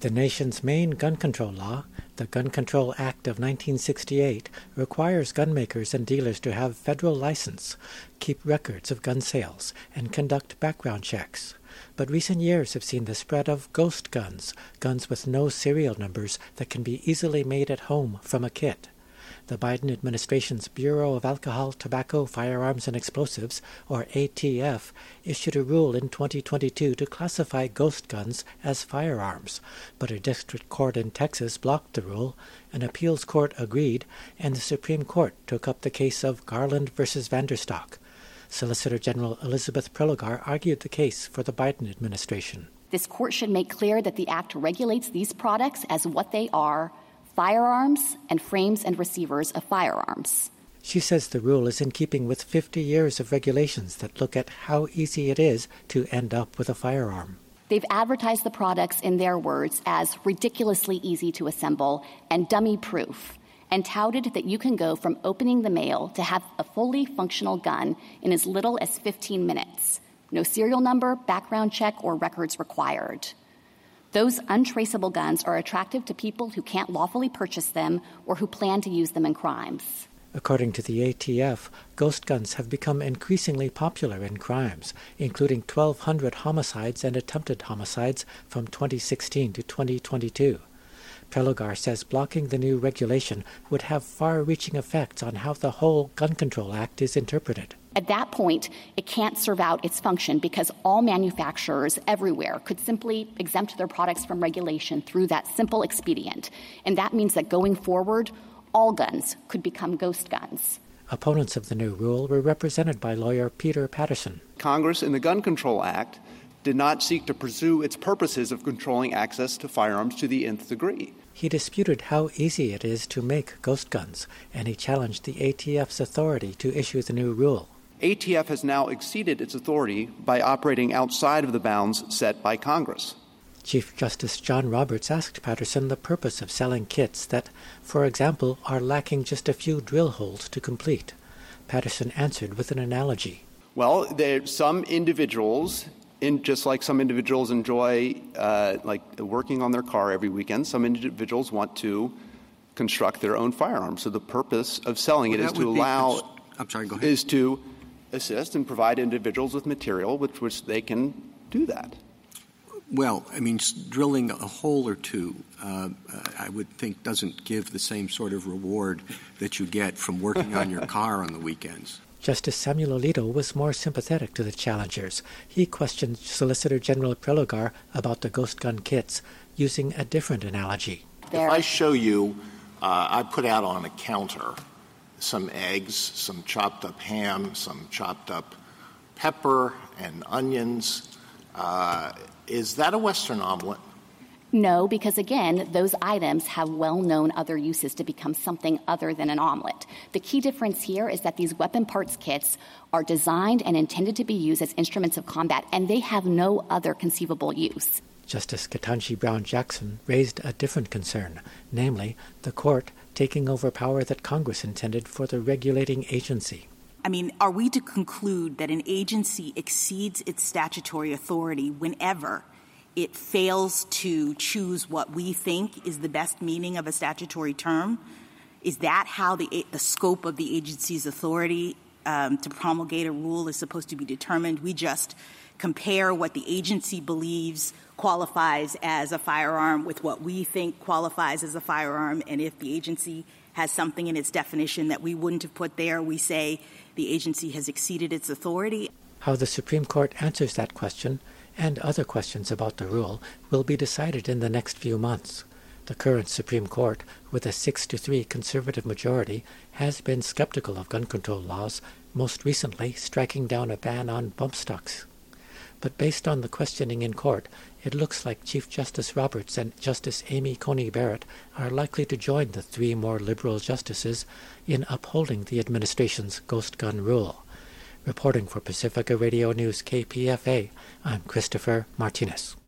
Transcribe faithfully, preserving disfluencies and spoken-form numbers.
The nation's main gun control law, the Gun Control Act of nineteen sixty-eight, requires gun makers and dealers to have federal license, keep records of gun sales, and conduct background checks. But recent years have seen the spread of ghost guns, guns with no serial numbers that can be easily made at home from a kit. The Biden administration's Bureau of Alcohol, Tobacco, Firearms, and Explosives, or A T F, issued a rule in twenty twenty-two to classify ghost guns as firearms, but a district court in Texas blocked the rule, an appeals court agreed, and the Supreme Court took up the case of Garland versus Vanderstock. Solicitor General Elizabeth Prelogar argued the case for the Biden administration. This court should make clear that the Act regulates these products as what they are, firearms and frames and receivers of firearms. She says the rule is in keeping with fifty years of regulations that look at how easy it is to end up with a firearm. They've advertised the products, in their words, as ridiculously easy to assemble and dummy-proof, and touted that you can go from opening the mail to have a fully functional gun in as little as fifteen minutes. No serial number, background check, or records required. Those untraceable guns are attractive to people who can't lawfully purchase them or who plan to use them in crimes. According to the A T F, ghost guns have become increasingly popular in crimes, including twelve hundred homicides and attempted homicides from twenty sixteen to twenty twenty-two. Prelogar says blocking the new regulation would have far-reaching effects on how the whole Gun Control Act is interpreted. At that point, it can't serve out its function because all manufacturers everywhere could simply exempt their products from regulation through that simple expedient. And that means that going forward, all guns could become ghost guns. Opponents of the new rule were represented by lawyer Peter Patterson. Congress, in the Gun Control Act, did not seek to pursue its purposes of controlling access to firearms to the nth degree. He disputed how easy it is to make ghost guns, and he challenged the A T F's authority to issue the new rule. A T F has now exceeded its authority by operating outside of the bounds set by Congress. Chief Justice John Roberts asked Patterson the purpose of selling kits that, for example, are lacking just a few drill holes to complete. Patterson answered with an analogy. Well, there, some individuals, in, just like some individuals enjoy uh, like working on their car every weekend, some individuals want to construct their own firearms. So the purpose of selling well, it is to allow cons- I'm sorry, go ahead. is to assist and provide individuals with material with which they can do that. Well, I mean, drilling a hole or two, uh, I would think doesn't give the same sort of reward that you get from working on your car on the weekends. Justice Samuel Alito was more sympathetic to the challengers. He questioned Solicitor General Prelogar about the ghost gun kits, using a different analogy. There. If I show you, uh, I put out on a counter some eggs, some chopped up ham, some chopped up pepper and onions. Uh, is that a Western omelet? No, because again, those items have well-known other uses to become something other than an omelet. The key difference here is that these weapon parts kits are designed and intended to be used as instruments of combat, and they have no other conceivable use. Justice Ketanji Brown Jackson raised a different concern, namely the court taking over power that Congress intended for the regulating agency. I mean, are we to conclude that an agency exceeds its statutory authority whenever it fails to choose what we think is the best meaning of a statutory term? Is that how the, the scope of the agency's authority um, to promulgate a rule is supposed to be determined? We just compare what the agency believes qualifies as a firearm with what we think qualifies as a firearm, and if the agency has something in its definition that we wouldn't have put there, we say the agency has exceeded its authority. How the Supreme Court answers that question, and other questions about the rule, will be decided in the next few months. The current Supreme Court, with a six to three conservative majority, has been skeptical of gun control laws, most recently striking down a ban on bump stocks. But based on the questioning in court, it looks like Chief Justice Roberts and Justice Amy Coney Barrett are likely to join the three more liberal justices in upholding the administration's ghost gun rule. Reporting for Pacifica Radio News K P F A, I'm Christopher Martinez.